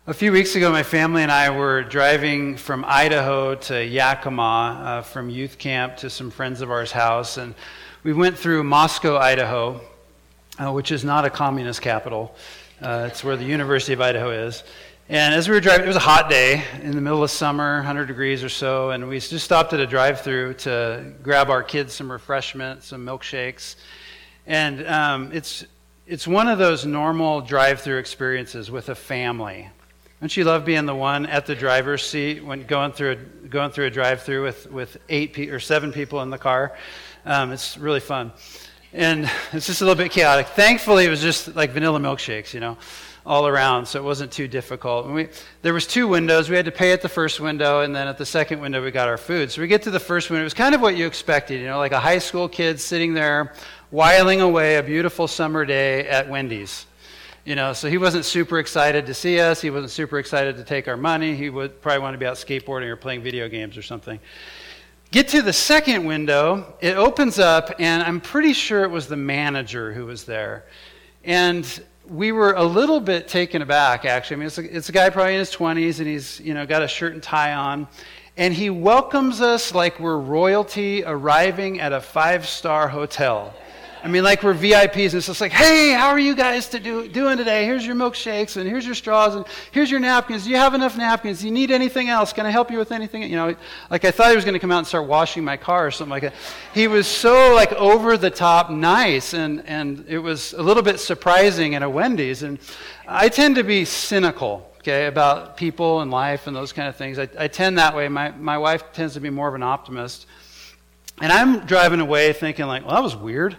A few weeks ago, my family and I were driving from Idaho to Yakima, from youth camp to some friends of ours' house, and we went through Moscow, Idaho, which is not a communist capital. It's where the University of Idaho is. And as we were driving, it was a hot day in the middle of summer, 100 degrees or so, and we just stopped at a drive-thru to grab our kids some refreshment, some milkshakes. And it's one of those normal drive-thru experiences with a family. Don't you love being the one at the driver's seat when going through a drive-thru with 7 people in the car? It's really fun, and it's just a little bit chaotic. Thankfully, it was just like vanilla milkshakes, all around, so it wasn't too difficult. And there was 2 windows. We had to pay at the first window, and then at the second window, we got our food. So we get to the first window. It was kind of what you expected, like a high school kid sitting there whiling away a beautiful summer day at Wendy's. So he wasn't super excited to see us. He wasn't super excited to take our money. He would probably want to be out skateboarding or playing video games or something. Get to the second window, it opens up, and I'm pretty sure it was the manager who was there. And we were a little bit taken aback, actually. It's a guy probably in his 20s, and he's got a shirt and tie on. And he welcomes us like we're royalty arriving at a 5-star hotel. Like we're VIPs, and it's just like, hey, how are you guys doing today? Here's your milkshakes, and here's your straws, and here's your napkins. Do you have enough napkins? Do you need anything else? Can I help you with anything? Like I thought he was going to come out and start washing my car or something like that. He was so over the top nice, and it was a little bit surprising at a Wendy's. And I tend to be cynical, about people and life and those kind of things. I tend that way. My wife tends to be more of an optimist. And I'm driving away thinking well, that was weird.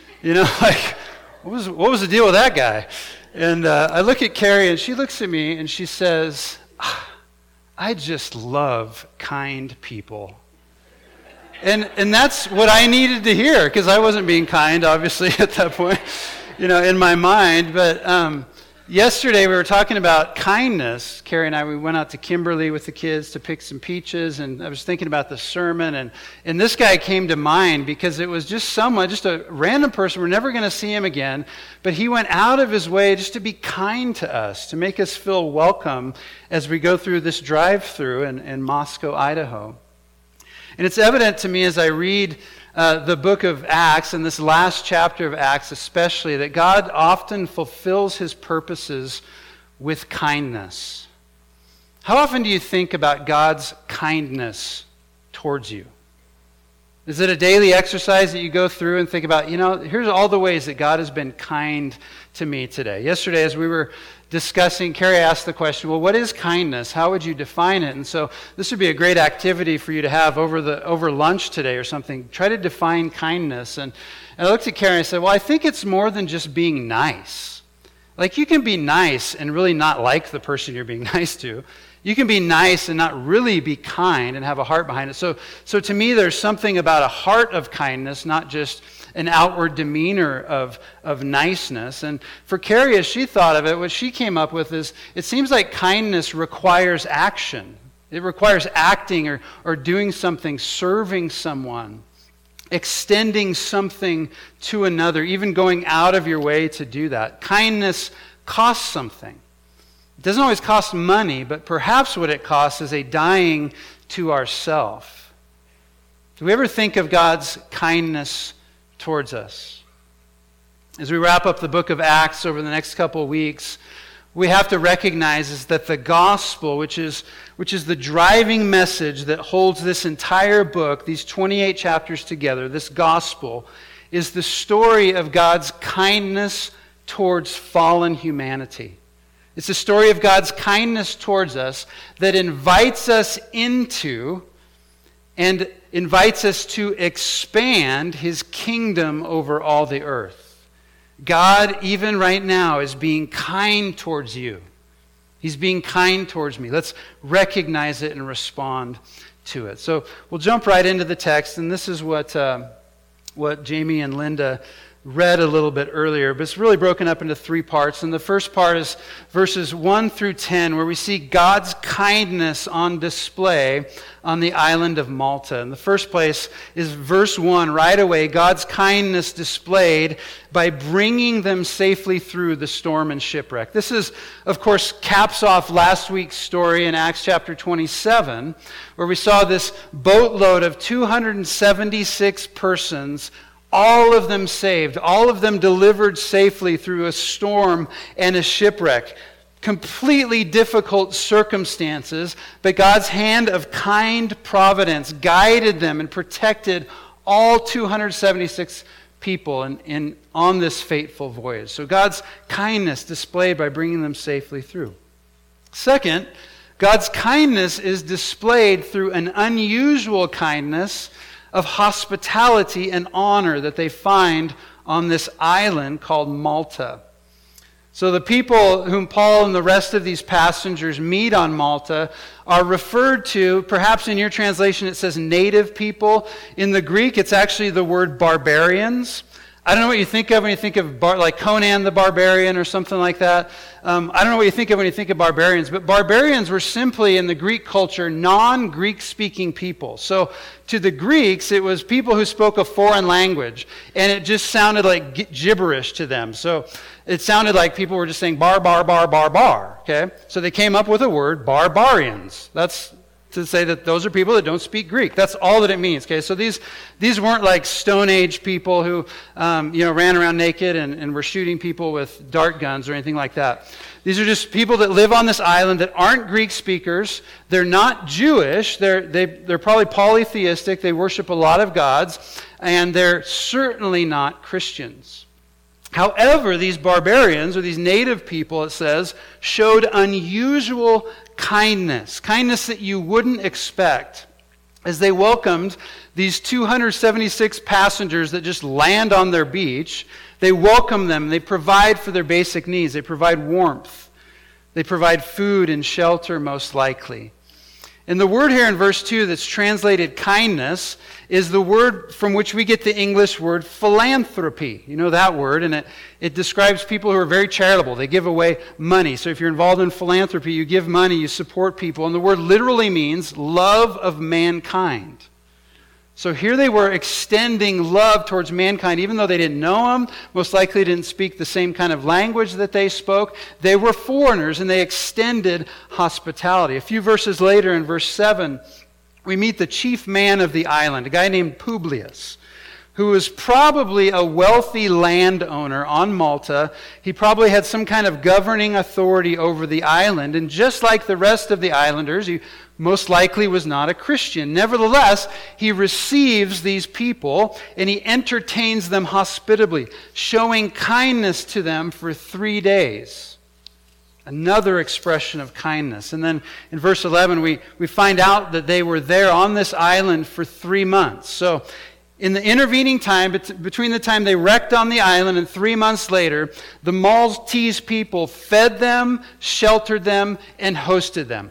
What was the deal with that guy? And I look at Carrie, and she looks at me, and she says, I just love kind people. And that's what I needed to hear, because I wasn't being kind, obviously, at that point, in my mind. But yesterday we were talking about kindness. Carrie and I, we went out to Kimberly with the kids to pick some peaches, and I was thinking about the sermon, and this guy came to mind because it was just a random person. We're never going to see him again, but he went out of his way just to be kind to us, to make us feel welcome as we go through this drive-thru in Moscow, Idaho. And it's evident to me as I read the book of Acts, and this last chapter of Acts especially, that God often fulfills his purposes with kindness. How often do you think about God's kindness towards you? Is it a daily exercise that you go through and think about, here's all the ways that God has been kind to me today? Yesterday, as we were discussing, Carrie asked the question, well, what is kindness? How would you define it? And so this would be a great activity for you to have over lunch today or something. Try to define kindness. And I looked at Carrie and I said, well, I think it's more than just being nice. You can be nice and really not like the person you're being nice to. You can be nice and not really be kind and have a heart behind it. So to me, there's something about a heart of kindness, not just an outward demeanor of niceness. And for Carrie, as she thought of it, what she came up with is, it seems like kindness requires action. It requires acting or doing something, serving someone, extending something to another, even going out of your way to do that. Kindness costs something. It doesn't always cost money, but perhaps what it costs is a dying to ourself. Do we ever think of God's kindness towards us? As we wrap up the book of Acts over the next couple of weeks, we have to recognize is that the gospel, which is the driving message that holds this entire book, these 28 chapters together, this gospel is the story of God's kindness towards fallen humanity. It's a story of God's kindness towards us that invites us into and invites us to expand his kingdom over all the earth. God, even right now, is being kind towards you. He's being kind towards me. Let's recognize it and respond to it. So we'll jump right into the text, and this is what Jamie and Linda read a little bit earlier, but it's really broken up into three parts. And the first part is verses 1 through 10, where we see God's kindness on display on the island of Malta. In the first place is verse 1, right away, God's kindness displayed by bringing them safely through the storm and shipwreck. This is, of course, caps off last week's story in Acts chapter 27, where we saw this boatload of 276 persons, all of them saved, all of them delivered safely through a storm and a shipwreck. Completely difficult circumstances, but God's hand of kind providence guided them and protected all 276 people on this fateful voyage. So God's kindness displayed by bringing them safely through. Second, God's kindness is displayed through an unusual kindness of hospitality and honor that they find on this island called Malta. So the people whom Paul and the rest of these passengers meet on Malta are referred to, perhaps in your translation it says native people. In the Greek, it's actually the word barbarians. I don't know what you think of when you think of like Conan the Barbarian or something like that. I don't know what you think of when you think of barbarians, but barbarians were simply, in the Greek culture, non-Greek speaking people. So to the Greeks, it was people who spoke a foreign language, and it just sounded like gibberish to them. So it sounded like people were just saying bar, bar, bar, bar, bar. Okay? So they came up with a word, barbarians. That's to say that those are people that don't speak Greek. That's all that it means. Okay, so these weren't like Stone Age people who ran around naked and were shooting people with dart guns or anything like that. These are just people that live on this island that aren't Greek speakers. They're not Jewish. They're probably polytheistic. They worship a lot of gods, and they're certainly not Christians. However, these barbarians, or these native people, it says, showed unusual kindness that you wouldn't expect, as they welcomed these 276 passengers that just land on their beach. They welcome them. They provide for their basic needs. They provide warmth. They provide food and shelter, most likely. And the word here in verse 2 that's translated kindness is the word from which we get the English word philanthropy. You know that word, and it describes people who are very charitable. They give away money. So if you're involved in philanthropy, you give money, you support people. And the word literally means love of mankind. So here they were extending love towards mankind, even though they didn't know them, most likely didn't speak the same kind of language that they spoke. They were foreigners, and they extended hospitality. A few verses later, in verse 7, we meet the chief man of the island, a guy named Publius, who was probably a wealthy landowner on Malta. He probably had some kind of governing authority over the island, and just like the rest of the islanders, he most likely was not a Christian. Nevertheless, he receives these people and he entertains them hospitably, showing kindness to them for 3 days. Another expression of kindness. And then in verse 11, we find out that they were there on this island for 3 months. So in the intervening time, between the time they wrecked on the island and 3 months later, the Maltese people fed them, sheltered them, and hosted them.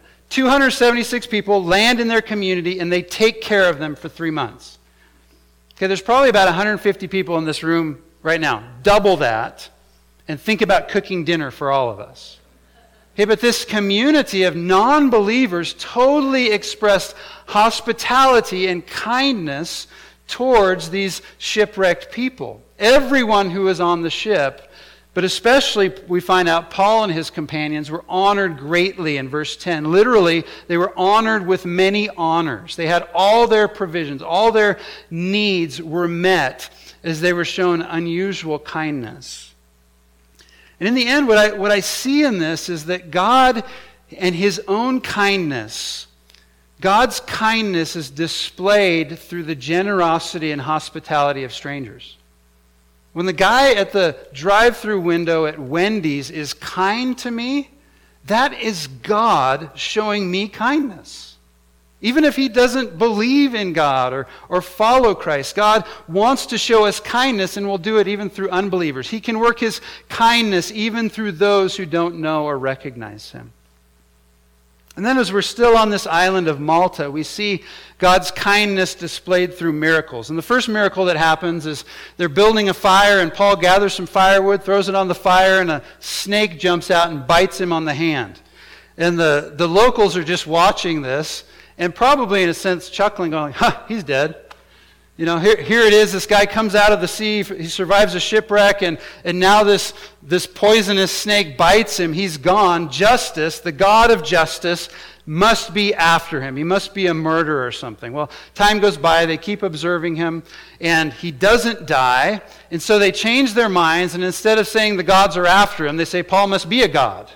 276 people land in their community, and they take care of them for 3 months. Okay, there's probably about 150 people in this room right now. Double that, and think about cooking dinner for all of us. Okay, but this community of non-believers totally expressed hospitality and kindness towards these shipwrecked people. Everyone who was on the ship, but especially, we find out Paul and his companions were honored greatly in verse 10. Literally, they were honored with many honors. They had all their provisions, all their needs were met as they were shown unusual kindness. And in the end, what I see in this is that God and his own kindness, God's kindness is displayed through the generosity and hospitality of strangers. When the guy at the drive-thru window at Wendy's is kind to me, that is God showing me kindness. Even if he doesn't believe in God or follow Christ, God wants to show us kindness, and will do it even through unbelievers. He can work his kindness even through those who don't know or recognize him. And then as we're still on this island of Malta, we see God's kindness displayed through miracles. And the first miracle that happens is they're building a fire, and Paul gathers some firewood, throws it on the fire, and a snake jumps out and bites him on the hand. And the locals are just watching this, and probably in a sense chuckling, going, he's dead. You know, here it is, this guy comes out of the sea, he survives a shipwreck, and now this poisonous snake bites him, he's gone. Justice, the God of justice, must be after him. He must be a murderer or something. Well, time goes by, they keep observing him, and he doesn't die, and so they change their minds, and instead of saying the gods are after him, they say Paul must be a god.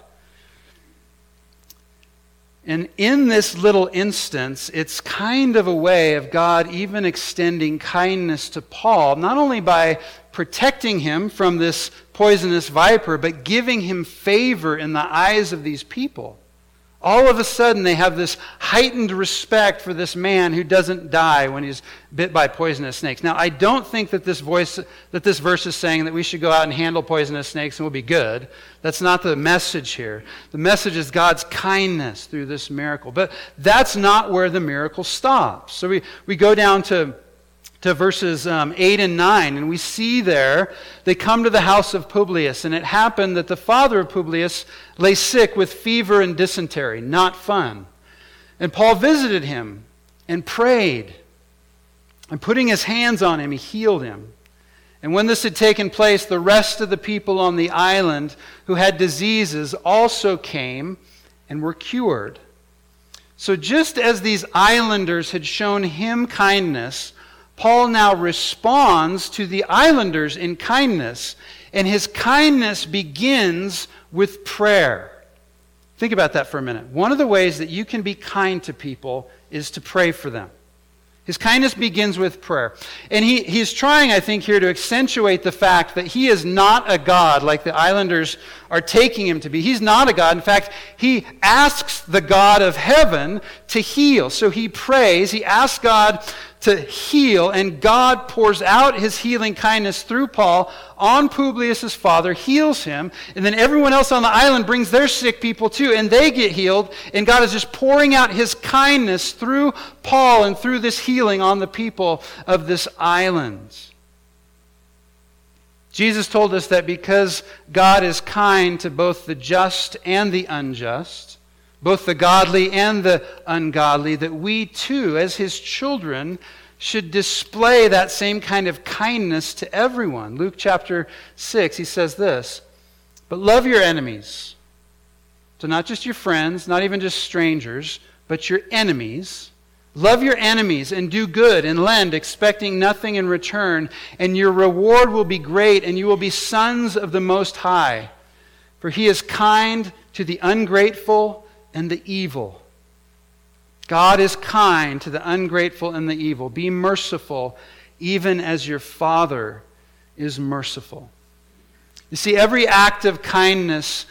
And in this little instance, it's kind of a way of God even extending kindness to Paul, not only by protecting him from this poisonous viper, but giving him favor in the eyes of these people. All of a sudden, they have this heightened respect for this man who doesn't die when he's bit by poisonous snakes. Now, I don't think that this verse is saying that we should go out and handle poisonous snakes and we'll be good. That's not the message here. The message is God's kindness through this miracle. But that's not where the miracle stops. So we go down to verses 8 and 9, and we see there, they come to the house of Publius, and it happened that the father of Publius lay sick with fever and dysentery, not fun. And Paul visited him and prayed, and putting his hands on him, he healed him. And when this had taken place, the rest of the people on the island who had diseases also came and were cured. So just as these islanders had shown him kindness, Paul now responds to the islanders in kindness, and his kindness begins with prayer. Think about that for a minute. One of the ways that you can be kind to people is to pray for them. His kindness begins with prayer. And he's trying, I think, here to accentuate the fact that he is not a god like the islanders are taking him to be. He's not a god. In fact, he asks the God of heaven to heal. So he prays, he asks God to heal, and God pours out his healing kindness through Paul on Publius' father, heals him, and then everyone else on the island brings their sick people too, and they get healed, and God is just pouring out his kindness through Paul and through this healing on the people of this island. Jesus told us that because God is kind to both the just and the unjust, both the godly and the ungodly, that we too, as his children, should display that same kind of kindness to everyone. Luke chapter 6, he says this, "But love your enemies." So not just your friends, not even just strangers, but your enemies. Love your enemies and do good and lend, expecting nothing in return, and your reward will be great, and you will be sons of the Most High. For he is kind to the ungrateful and the evil. God is kind to the ungrateful and the evil. Be merciful, even as your Father is merciful. You see, every act of kindness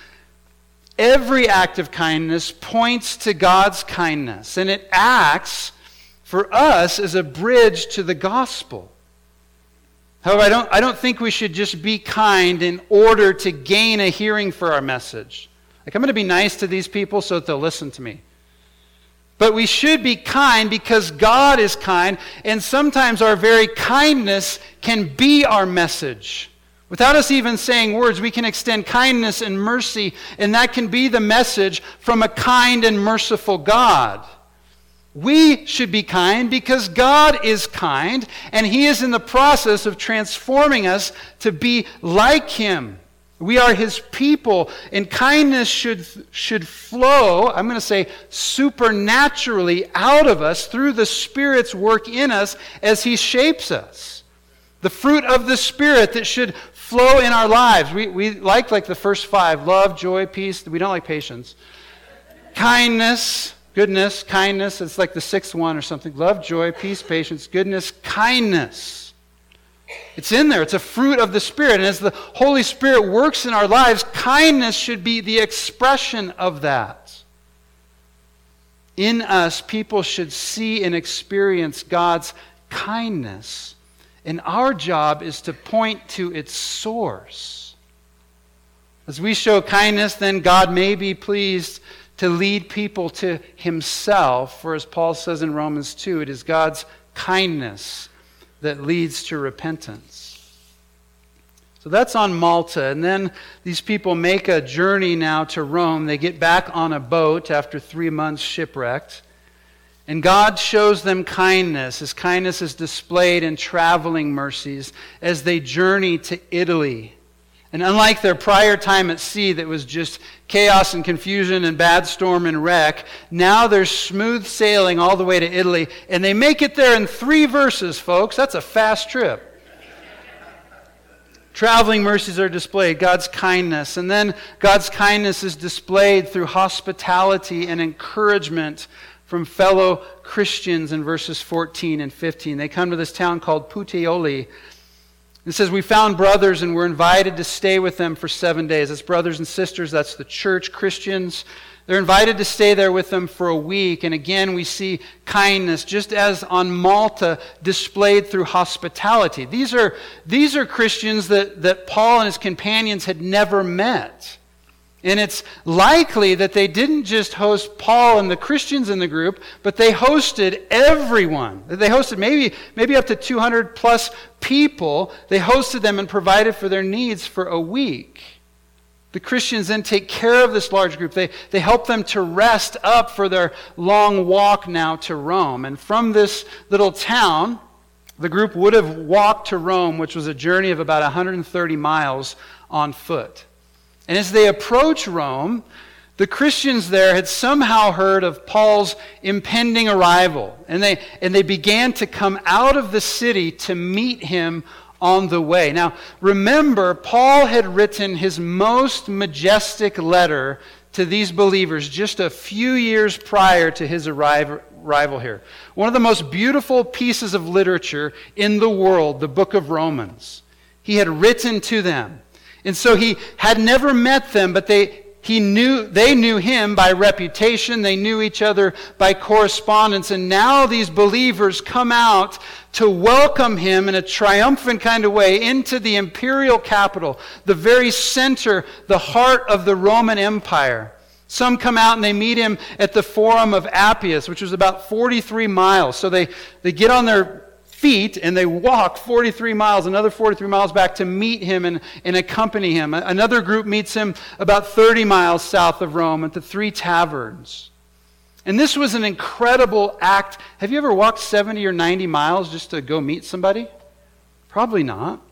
points to God's kindness, and it acts for us as a bridge to the gospel. However, I don't think we should just be kind in order to gain a hearing for our message. Like, I'm going to be nice to these people so that they'll listen to me. But we should be kind because God is kind, and sometimes our very kindness can be our message. Without us even saying words, we can extend kindness and mercy, and that can be the message from a kind and merciful God. We should be kind because God is kind, and he is in the process of transforming us to be like him. We are his people, and kindness should flow, I'm going to say supernaturally, out of us through the Spirit's work in us as he shapes us. The fruit of the Spirit that should flow in our lives. We like the first 5, love, joy, peace. We don't like patience. Kindness, goodness, kindness. It's like the 6th one or something. Love, joy, peace, patience, goodness, kindness. It's in there. It's a fruit of the Spirit. And as the Holy Spirit works in our lives, kindness should be the expression of that. In us, people should see and experience God's kindness. And our job is to point to its source. As we show kindness, then God may be pleased to lead people to himself. For as Paul says in Romans 2, it is God's kindness that leads to repentance. So that's on Malta. And then these people make a journey now to Rome. They get back on a boat after 3 months shipwrecked. And God shows them kindness. His kindness is displayed in traveling mercies as they journey to Italy. And unlike their prior time at sea that was just chaos and confusion and bad storm and wreck, now there's smooth sailing all the way to Italy. And they make it there in 3 verses, folks. That's a fast trip. Traveling mercies are displayed, God's kindness. And then God's kindness is displayed through hospitality and encouragement from fellow Christians in verses 14 and 15. They come to this town called Puteoli. It says, we found brothers and were invited to stay with them for 7 days. That's brothers and sisters. That's the church, Christians. They're invited to stay there with them for a week. And again, we see kindness, just as on Malta, displayed through hospitality. These are Christians that Paul and his companions had never met. And it's likely that they didn't just host Paul and the Christians in the group, but they hosted everyone. They hosted maybe up to 200 plus people. They hosted them and provided for their needs for a week. The Christians then take care of this large group. They help them to rest up for their long walk now to Rome. And from this little town, the group would have walked to Rome, which was a journey of about 130 miles on foot. And as they approach Rome, the Christians there had somehow heard of Paul's impending arrival. And they began to come out of the city to meet him on the way. Now, remember, Paul had written his most majestic letter to these believers just a few years prior to his arrival here. One of the most beautiful pieces of literature in the world, the book of Romans. He had written to them. And so he had never met them, but they knew him by reputation. They knew each other by correspondence. And now these believers come out to welcome him in a triumphant kind of way into the imperial capital, the very center, the heart of the Roman Empire. Some come out and they meet him at the Forum of Appius, which was about 43 miles. So they get on their feet and they walk 43 miles, another 43 miles back to meet him and accompany him. Another group meets him about 30 miles south of Rome at the 3 Taverns. And this was an incredible act. Have you ever walked 70 or 90 miles just to go meet somebody? Probably not.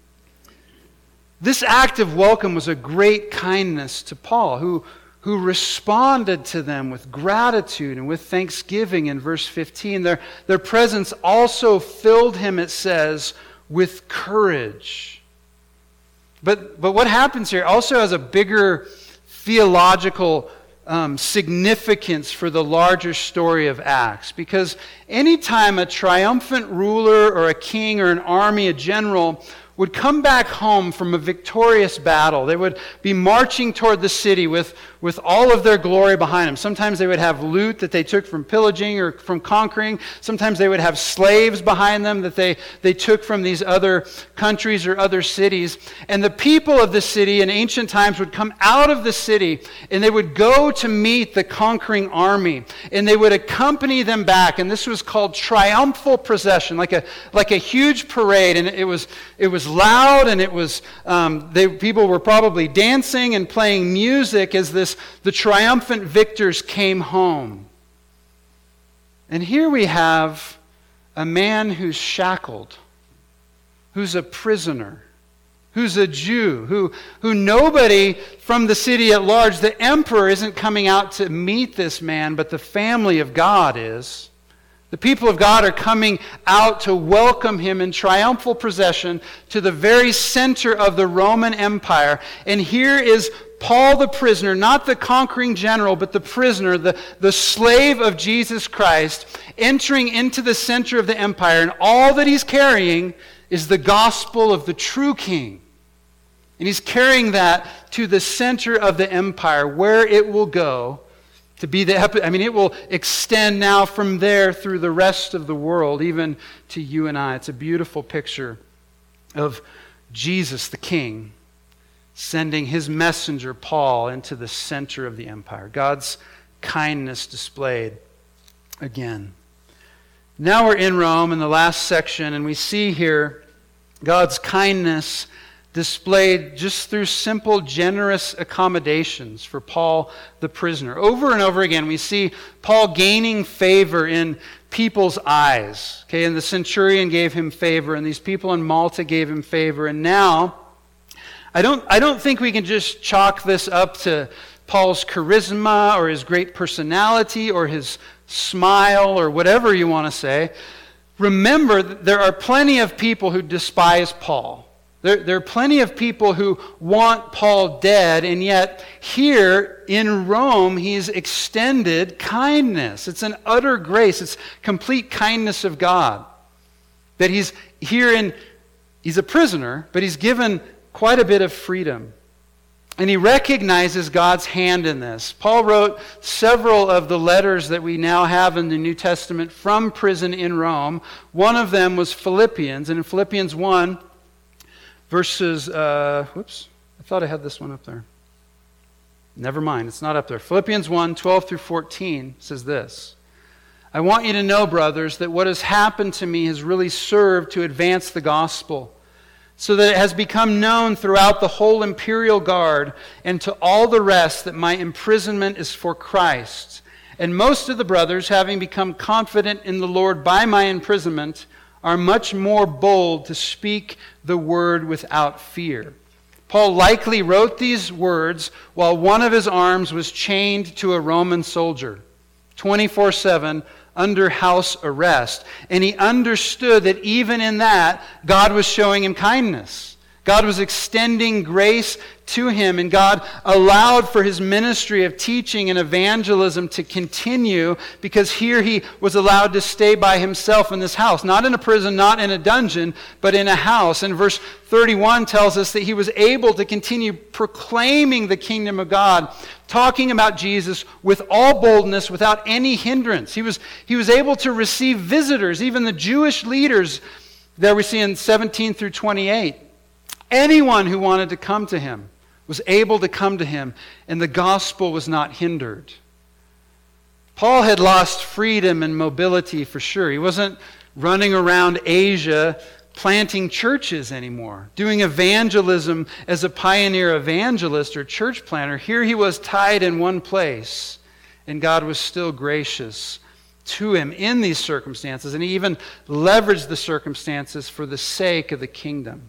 This act of welcome was a great kindness to Paul, who responded to them with gratitude and with thanksgiving in verse 15. Their presence also filled him, it says, with courage. But what happens here also has a bigger theological significance for the larger story of Acts. Because anytime a triumphant ruler or a king or an army, a general, would come back home from a victorious battle, they would be marching toward the city with all of their glory behind them. Sometimes they would have loot that they took from pillaging or from conquering. Sometimes they would have slaves behind them that they took from these other countries or other cities. And the people of the city in ancient times would come out of the city and they would go to meet the conquering army. And they would accompany them back. And this was called triumphal procession, like a huge parade. And it was loud, and it was people were probably dancing and playing music as the triumphant victors came home. And here we have a man who's shackled, who's a prisoner, who's a Jew, who nobody from the city at large, the emperor isn't coming out to meet this man, but the family of God is. The people of God are coming out to welcome him in triumphal procession to the very center of the Roman Empire. And here is Paul the prisoner, not the conquering general, but the prisoner, the slave of Jesus Christ, entering into the center of the empire. And all that he's carrying is the gospel of the true king. And he's carrying that to the center of the empire, where it will go to be it will extend now from there through the rest of the world, even to you and I. It's a beautiful picture of Jesus the King sending his messenger Paul into the center of the empire. God's kindness displayed again. Now we're in Rome in the last section, and we see here God's kindness displayed just through simple, generous accommodations for Paul the prisoner. Over and over again, we see Paul gaining favor in people's eyes. Okay, and the centurion gave him favor, and these people in Malta gave him favor. And now, I don't think we can just chalk this up to Paul's charisma or his great personality or his smile or whatever you want to say. Remember, there are plenty of people who despise Paul. There are plenty of people who want Paul dead, and yet here in Rome, he's extended kindness. It's an utter grace. It's complete kindness of God. That he's a prisoner, but he's given quite a bit of freedom. And he recognizes God's hand in this. Paul wrote several of the letters that we now have in the New Testament from prison in Rome. One of them was Philippians, and in Philippians 1, verses, I thought I had this one up there. Never mind, it's not up there. Philippians 1, 12 through 14 says this. I want you to know, brothers, that what has happened to me has really served to advance the gospel, so that it has become known throughout the whole imperial guard and to all the rest that my imprisonment is for Christ. And most of the brothers, having become confident in the Lord by my imprisonment, are much more bold to speak the word without fear. Paul likely wrote these words while one of his arms was chained to a Roman soldier, 24/7 under house arrest. And he understood that even in that, God was showing him kindness. God was extending grace to him, and God allowed for his ministry of teaching and evangelism to continue, because here he was allowed to stay by himself in this house. Not in a prison, not in a dungeon, but in a house. And verse 31 tells us that he was able to continue proclaiming the kingdom of God, talking about Jesus with all boldness, without any hindrance. He was able to receive visitors, even the Jewish leaders that we see in 17 through 28. Anyone who wanted to come to him was able to come to him, and the gospel was not hindered. Paul had lost freedom and mobility for sure. He wasn't running around Asia planting churches anymore, doing evangelism as a pioneer evangelist or church planter. Here he was tied in one place, and God was still gracious to him in these circumstances, and he even leveraged the circumstances for the sake of the kingdom.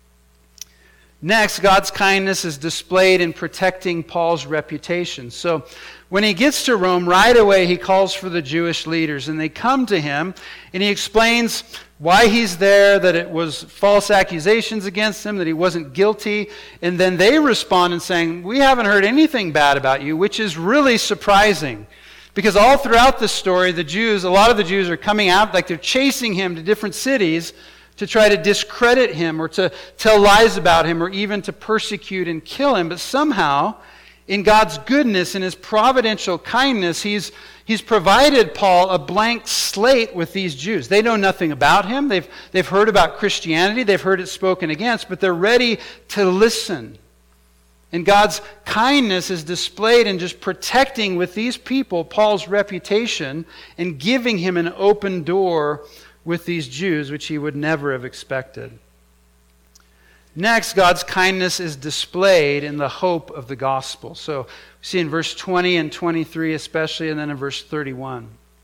Next, God's kindness is displayed in protecting Paul's reputation. So when he gets to Rome, right away he calls for the Jewish leaders, and they come to him, and he explains why he's there, that it was false accusations against him, that he wasn't guilty, and then they respond in saying, we haven't heard anything bad about you, which is really surprising. Because all throughout this story, a lot of the Jews are coming out, like they're chasing him to different cities to try to discredit him or to tell lies about him or even to persecute and kill him. But somehow, in God's goodness and his providential kindness, he's provided Paul a blank slate with these Jews. They know nothing about him. They've heard about Christianity. They've heard it spoken against, but they're ready to listen. And God's kindness is displayed in just protecting with these people Paul's reputation and giving him an open door with these Jews, which he would never have expected. Next, God's kindness is displayed in the hope of the gospel. So we see in verse 20 and 23 especially, and then in verse 31.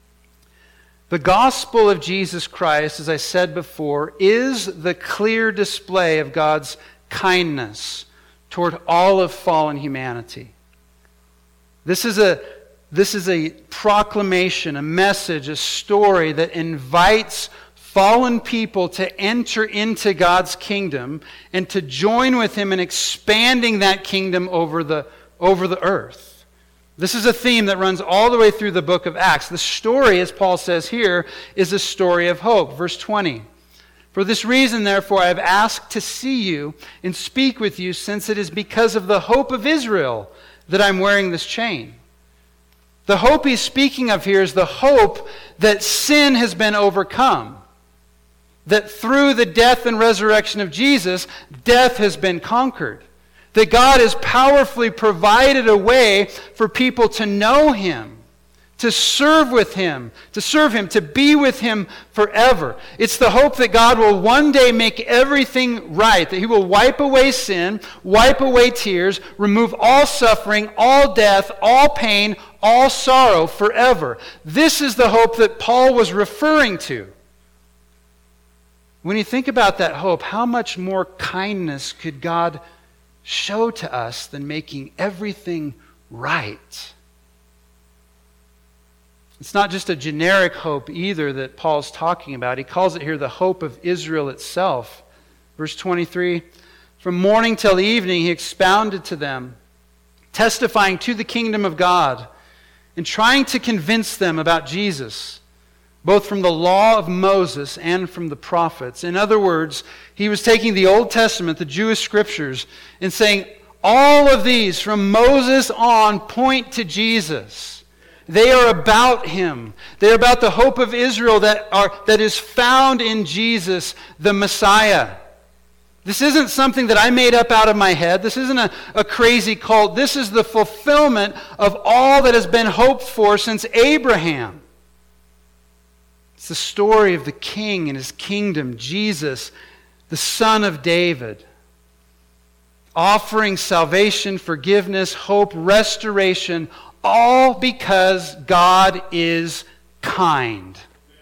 The gospel of Jesus Christ, as I said before, is the clear display of God's kindness toward all of fallen humanity. This is a proclamation, a message, a story that invites fallen people to enter into God's kingdom and to join with him in expanding that kingdom over the earth. This is a theme that runs all the way through the book of Acts. The story, as Paul says here, is a story of hope. Verse 20. For this reason, therefore, I have asked to see you and speak with you, since it is because of the hope of Israel that I'm wearing this chain. The hope he's speaking of here is the hope that sin has been overcome. That through the death and resurrection of Jesus, death has been conquered. That God has powerfully provided a way for people to know him. to serve with Him, to be with Him forever. It's the hope that God will one day make everything right, that He will wipe away sin, wipe away tears, remove all suffering, all death, all pain, all sorrow forever. This is the hope that Paul was referring to. When you think about that hope, how much more kindness could God show to us than making everything right? It's not just a generic hope either that Paul's talking about. He calls it here the hope of Israel itself. Verse 23, from morning till evening he expounded to them, testifying to the kingdom of God and trying to convince them about Jesus, both from the law of Moses and from the prophets. In other words, he was taking the Old Testament, the Jewish scriptures, and saying all of these from Moses on point to Jesus. They are about Him. They are about the hope of Israel that is found in Jesus, the Messiah. This isn't something that I made up out of my head. This isn't a crazy cult. This is the fulfillment of all that has been hoped for since Abraham. It's the story of the King and His kingdom, Jesus, the Son of David, offering salvation, forgiveness, hope, restoration, all because God is kind.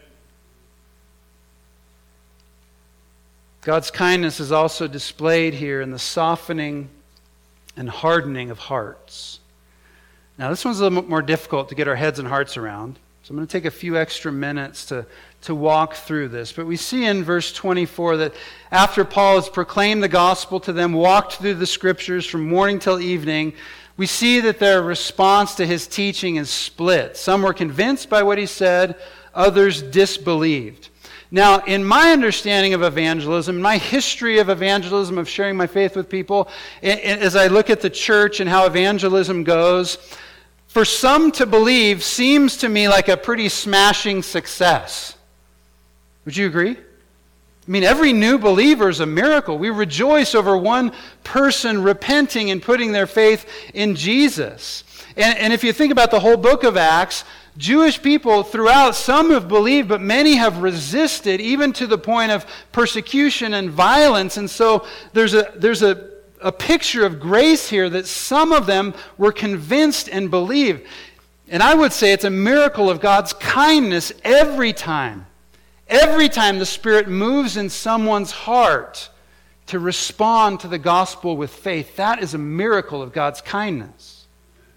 God's kindness is also displayed here in the softening and hardening of hearts. Now, this one's a little bit more difficult to get our heads and hearts around, so I'm going to take a few extra minutes to walk through this. But we see in verse 24 that after Paul has proclaimed the gospel to them, walked through the scriptures from morning till evening, we see that their response to his teaching is split. Some were convinced by what he said, others disbelieved. Now, in my understanding of evangelism, my history of evangelism, of sharing my faith with people, as I look at the church and how evangelism goes, for some to believe seems to me like a pretty smashing success. Would you agree? I mean, every new believer is a miracle. We rejoice over one person repenting and putting their faith in Jesus. And if you think about the whole book of Acts, Jewish people throughout, some have believed, but many have resisted, even to the point of persecution and violence. And so there's a picture of grace here that some of them were convinced and believed. And I would say it's a miracle of God's kindness every time. Every time the Spirit moves in someone's heart to respond to the gospel with faith, that is a miracle of God's kindness.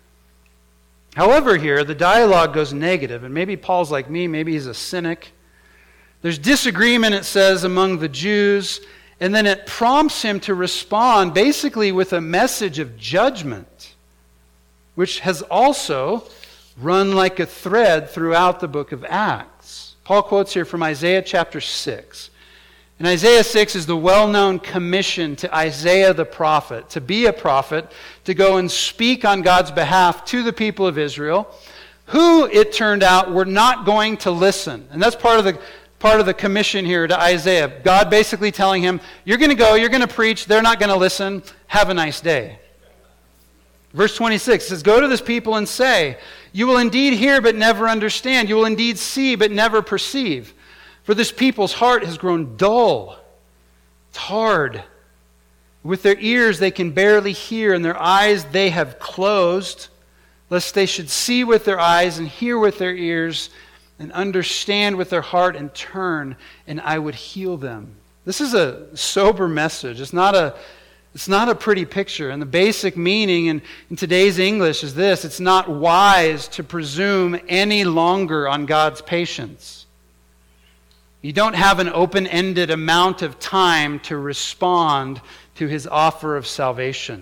However, here, the dialogue goes negative, and maybe Paul's like me, maybe he's a cynic. There's disagreement, it says, among the Jews, and then it prompts him to respond basically with a message of judgment, which has also run like a thread throughout the book of Acts. Paul quotes here from Isaiah chapter 6. And Isaiah 6 is the well-known commission to Isaiah the prophet, to be a prophet, to go and speak on God's behalf to the people of Israel, who, it turned out, were not going to listen. And that's part of the commission here to Isaiah. God basically telling him, you're going to go, you're going to preach, they're not going to listen, have a nice day. Verse 26 says, go to this people and say, you will indeed hear but never understand. You will indeed see but never perceive. For this people's heart has grown dull. It's hard. With their ears they can barely hear, and their eyes they have closed, lest they should see with their eyes and hear with their ears and understand with their heart and turn, and I would heal them. This is a sober message. It's not a pretty picture. And the basic meaning in today's English is this: it's not wise to presume any longer on God's patience. You don't have an open-ended amount of time to respond to His offer of salvation.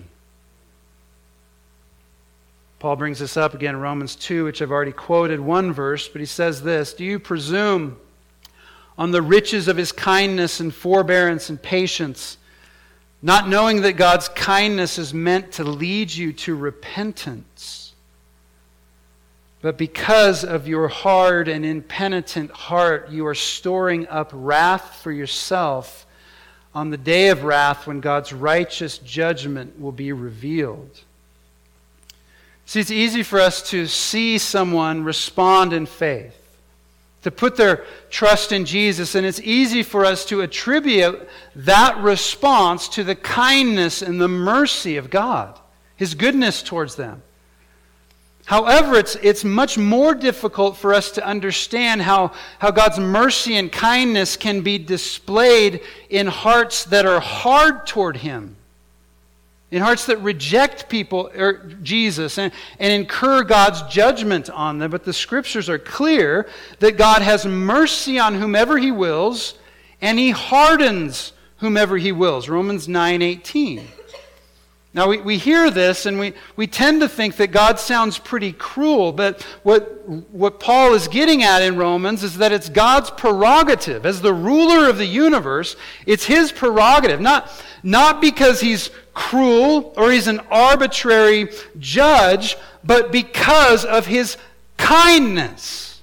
Paul brings this up again in Romans 2, which I've already quoted one verse, but he says this: do you presume on the riches of His kindness and forbearance and patience, not knowing that God's kindness is meant to lead you to repentance? But because of your hard and impenitent heart, you are storing up wrath for yourself on the day of wrath when God's righteous judgment will be revealed. See, it's easy for us to see someone respond in faith, to put their trust in Jesus, and it's easy for us to attribute that response to the kindness and the mercy of God, His goodness towards them. However, it's much more difficult for us to understand how God's mercy and kindness can be displayed in hearts that are hard toward Him, in hearts that reject people or Jesus and incur God's judgment on them. But the Scriptures are clear that God has mercy on whomever He wills, and He hardens whomever He wills. Romans 9:18. Now we hear this and we tend to think that God sounds pretty cruel, but what Paul is getting at in Romans is that it's God's prerogative. As the ruler of the universe, it's His prerogative. Not because He's cruel or He's an arbitrary judge, but because of His kindness.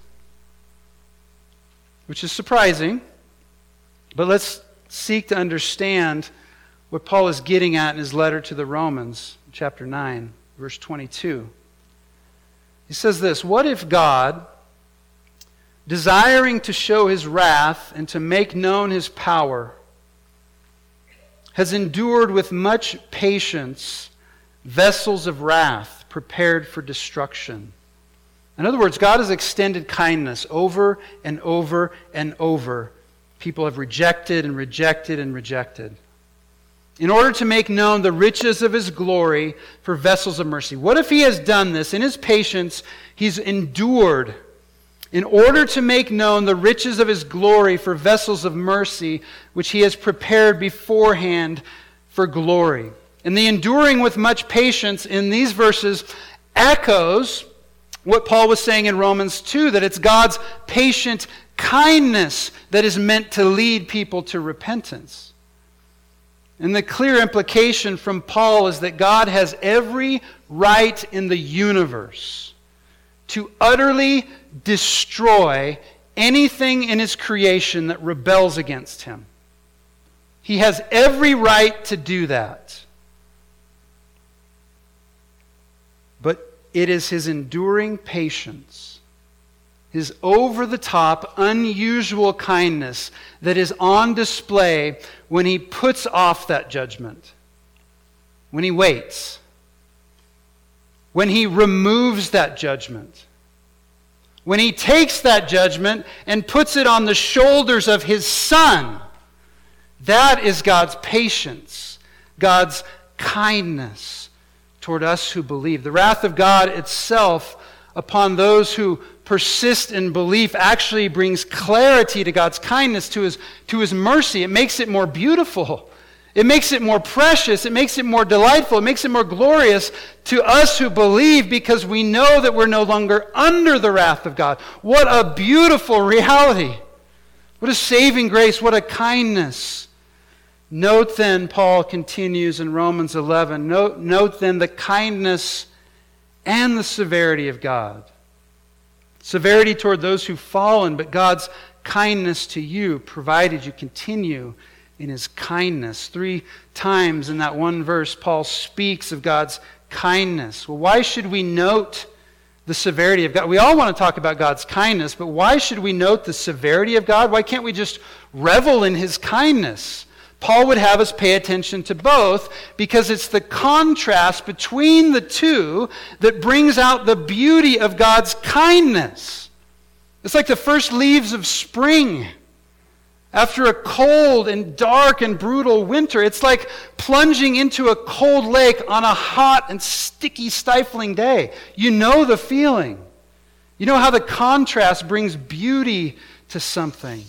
Which is surprising, but let's seek to understand what Paul is getting at in his letter to the Romans, chapter 9, verse 22. He says this, "What if God, desiring to show His wrath and to make known His power, has endured with much patience vessels of wrath prepared for destruction?" In other words, God has extended kindness over and over and over. People have rejected and rejected and rejected, in order to make known the riches of His glory for vessels of mercy. What if He has done this? In His patience, He's endured in order to make known the riches of His glory for vessels of mercy, which He has prepared beforehand for glory. And the enduring with much patience in these verses echoes what Paul was saying in Romans 2, that it's God's patient kindness that is meant to lead people to repentance. And the clear implication from Paul is that God has every right in the universe to utterly destroy anything in His creation that rebels against Him. He has every right to do that. But it is His enduring patience, His over-the-top, unusual kindness that is on display when He puts off that judgment, when He waits, when He removes that judgment, when He takes that judgment and puts it on the shoulders of His Son. That is God's patience, God's kindness toward us who believe. The wrath of God itself upon those who persist in belief actually brings clarity to God's kindness, to His mercy. It makes it more beautiful. It makes it more precious. It makes it more delightful. It makes it more glorious to us who believe, because we know that we're no longer under the wrath of God. What a beautiful reality. What a saving grace. What a kindness. Note then, Paul continues in Romans 11, note then the kindness and the severity of God. Severity toward those who've fallen, but God's kindness to you, provided you continue in His kindness. 3 times in that one verse, Paul speaks of God's kindness. Well, why should we note the severity of God? We all want to talk about God's kindness, but why should we note the severity of God? Why can't we just revel in His kindness? Paul would have us pay attention to both, because it's the contrast between the two that brings out the beauty of God's kindness. It's like the first leaves of spring after a cold and dark and brutal winter. It's like plunging into a cold lake on a hot and sticky, stifling day. You know the feeling. You know how the contrast brings beauty to something.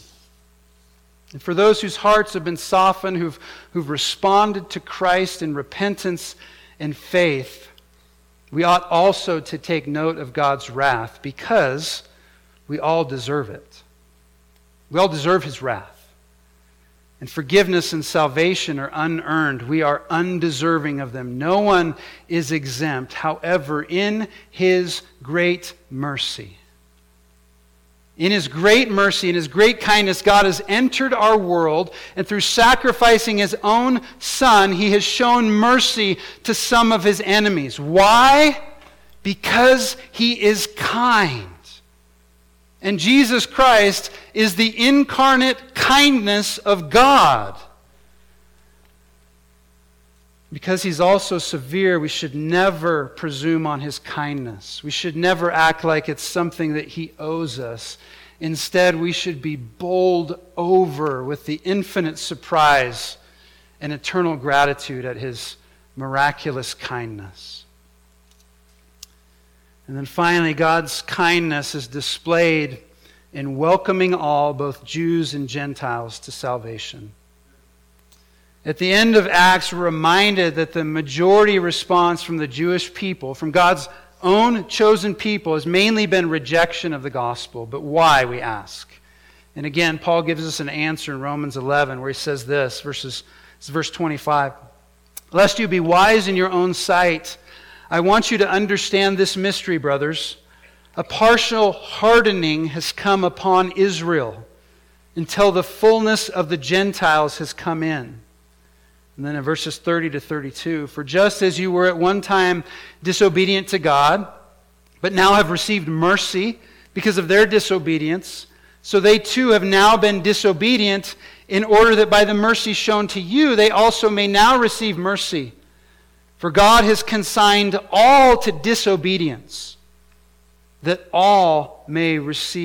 And for those whose hearts have been softened, who've responded to Christ in repentance and faith, we ought also to take note of God's wrath, because we all deserve it. We all deserve His wrath. And forgiveness and salvation are unearned. We are undeserving of them. No one is exempt. However, in His great mercy, in His great mercy and His great kindness, God has entered our world, and through sacrificing His own Son, He has shown mercy to some of His enemies. Why? because he is kind. And Jesus Christ is the incarnate kindness of God. Because he's also severe, we should never presume on his kindness. We should never act like it's something that he owes us. Instead, we should be bowled over with the infinite surprise and eternal gratitude at his miraculous kindness. And then finally, God's kindness is displayed in welcoming all, both Jews and Gentiles, to salvation. At the end of Acts, we're reminded that the majority response from the Jewish people, from God's own chosen people, has mainly been rejection of the gospel. But why, we ask? And again, Paul gives us an answer in Romans 11, where he says this, verse 25. Lest you be wise in your own sight, I want you to understand this mystery, brothers. A partial hardening has come upon Israel until the fullness of the Gentiles has come in. And then in verses 30 to 32, for just as you were at one time disobedient to God, but now have received mercy because of their disobedience, so they too have now been disobedient, in order that by the mercy shown to you, they also may now receive mercy. For God has consigned all to disobedience, that all may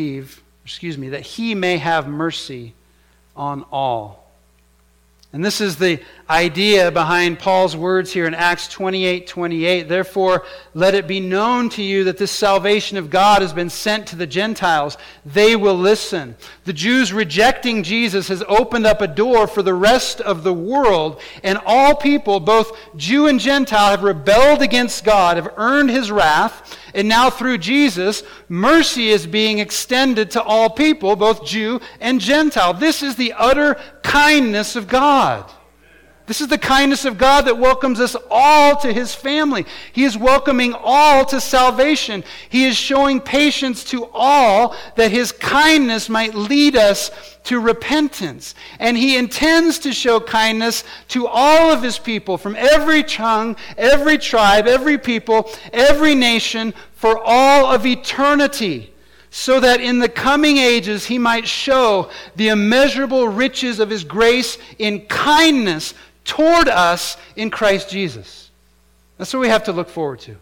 that he may have mercy on all. And this is the idea behind Paul's words here in Acts 28:28. Therefore, let it be known to you that this salvation of God has been sent to the Gentiles. They will listen. The Jews rejecting Jesus has opened up a door for the rest of the world. And all people, both Jew and Gentile, have rebelled against God, have earned his wrath. And now through Jesus, mercy is being extended to all people, both Jew and Gentile. This is the utter kindness of God. This is the kindness of God that welcomes us all to his family. He is welcoming all to salvation. He is showing patience to all that his kindness might lead us to repentance. And he intends to show kindness to all of his people from every tongue, every tribe, every people, every nation for all of eternity, so that in the coming ages he might show the immeasurable riches of his grace in kindness toward us in Christ Jesus. That's what we have to look forward to.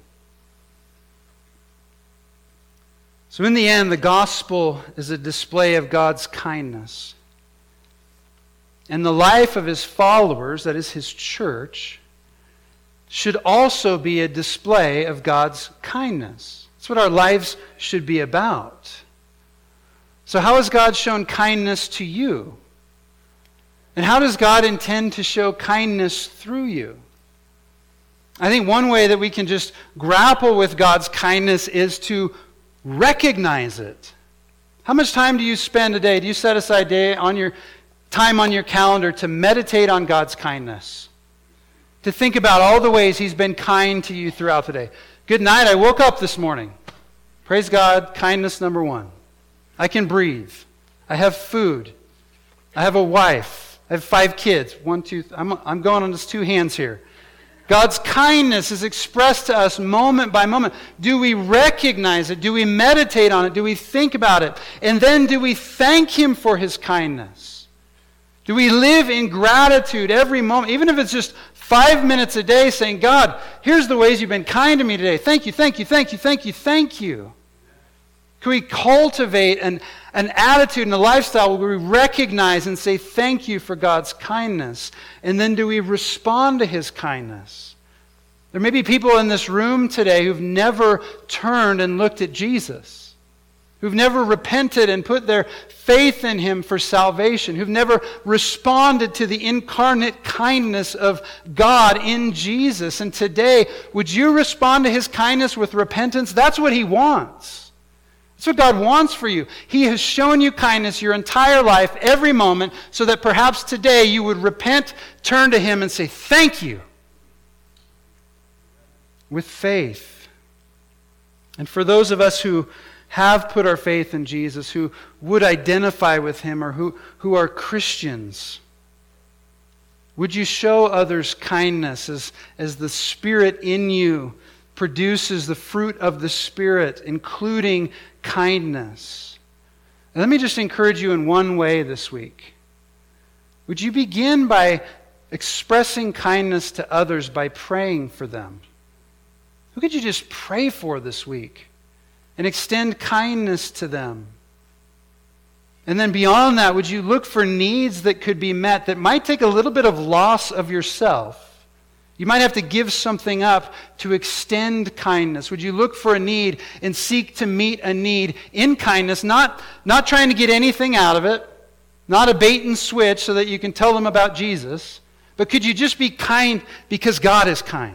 So in the end, the gospel is a display of God's kindness. And the life of his followers, that is his church, should also be a display of God's kindness. That's what our lives should be about. So how has God shown kindness to you? And how does God intend to show kindness through you? I think one way that we can just grapple with God's kindness is to recognize it. How much time do you spend a day? Do you set aside time on your calendar to meditate on God's kindness? To think about all the ways he's been kind to you throughout the day. Good night, I woke up this morning. Praise God, kindness number one. I can breathe. I have food. I have a wife. I have 5 kids. 1, 2, I'm going on just 2 hands here. God's kindness is expressed to us moment by moment. Do we recognize it? Do we meditate on it? Do we think about it? And then do we thank him for his kindness? Do we live in gratitude every moment, even if it's just 5 minutes a day, saying, God, here's the ways you've been kind to me today. Thank you, thank you, thank you, thank you, thank you. Can we cultivate an attitude and a lifestyle where we recognize and say thank you for God's kindness? And then do we respond to his kindness? There may be people in this room today who've never turned and looked at Jesus, who've never repented and put their faith in him for salvation, who've never responded to the incarnate kindness of God in Jesus. And today, would you respond to his kindness with repentance? That's what he wants. That's what God wants for you. He has shown you kindness your entire life, every moment, so that perhaps today you would repent, turn to him, and say, thank you, with faith. And for those of us who have put our faith in Jesus, who would identify with him, or who are Christians, would you show others kindness as the Spirit in you produces the fruit of the Spirit, including kindness. And let me just encourage you in one way this week. Would you begin by expressing kindness to others by praying for them? Who could you just pray for this week and extend kindness to them? And then beyond that, would you look for needs that could be met that might take a little bit of loss of yourself? You might have to give something up to extend kindness. Would you look for a need and seek to meet a need in kindness, not trying to get anything out of it, not a bait and switch so that you can tell them about Jesus, but could you just be kind because God is kind?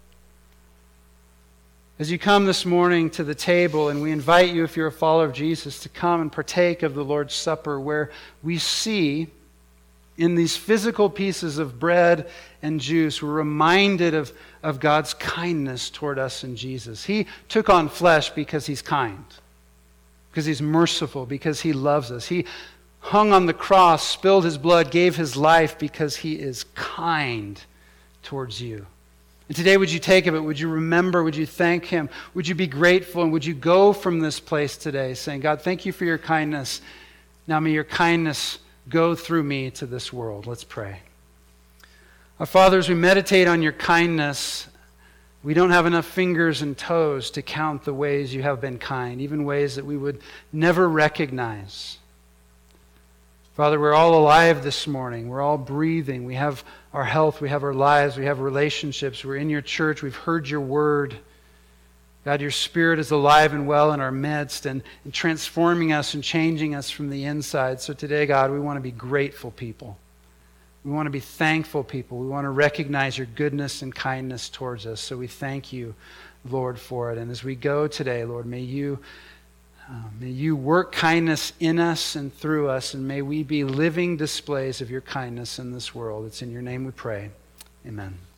As you come this morning to the table, and we invite you, if you're a follower of Jesus, to come and partake of the Lord's Supper, where we see in these physical pieces of bread and juice, we're reminded of God's kindness toward us in Jesus. He took on flesh because He's kind, because He's merciful, because He loves us. He hung on the cross, spilled His blood, gave His life because He is kind towards you. And today, would you take of it? Would you remember? Would you thank Him? Would you be grateful? And would you go from this place today saying, God, thank you for your kindness. Now may your kindness go through me to this world. Let's pray. Our Father, as we meditate on your kindness, we don't have enough fingers and toes to count the ways you have been kind, even ways that we would never recognize. Father, we're all alive this morning. We're all breathing. We have our health. We have our lives. We have relationships. We're in your church. We've heard your word. God, your Spirit is alive and well in our midst and transforming us and changing us from the inside. So today, God, we want to be grateful people. We want to be thankful people. We want to recognize your goodness and kindness towards us. So we thank you, Lord, for it. And as we go today, Lord, may you work kindness in us and through us, and may we be living displays of your kindness in this world. It's in your name we pray. Amen.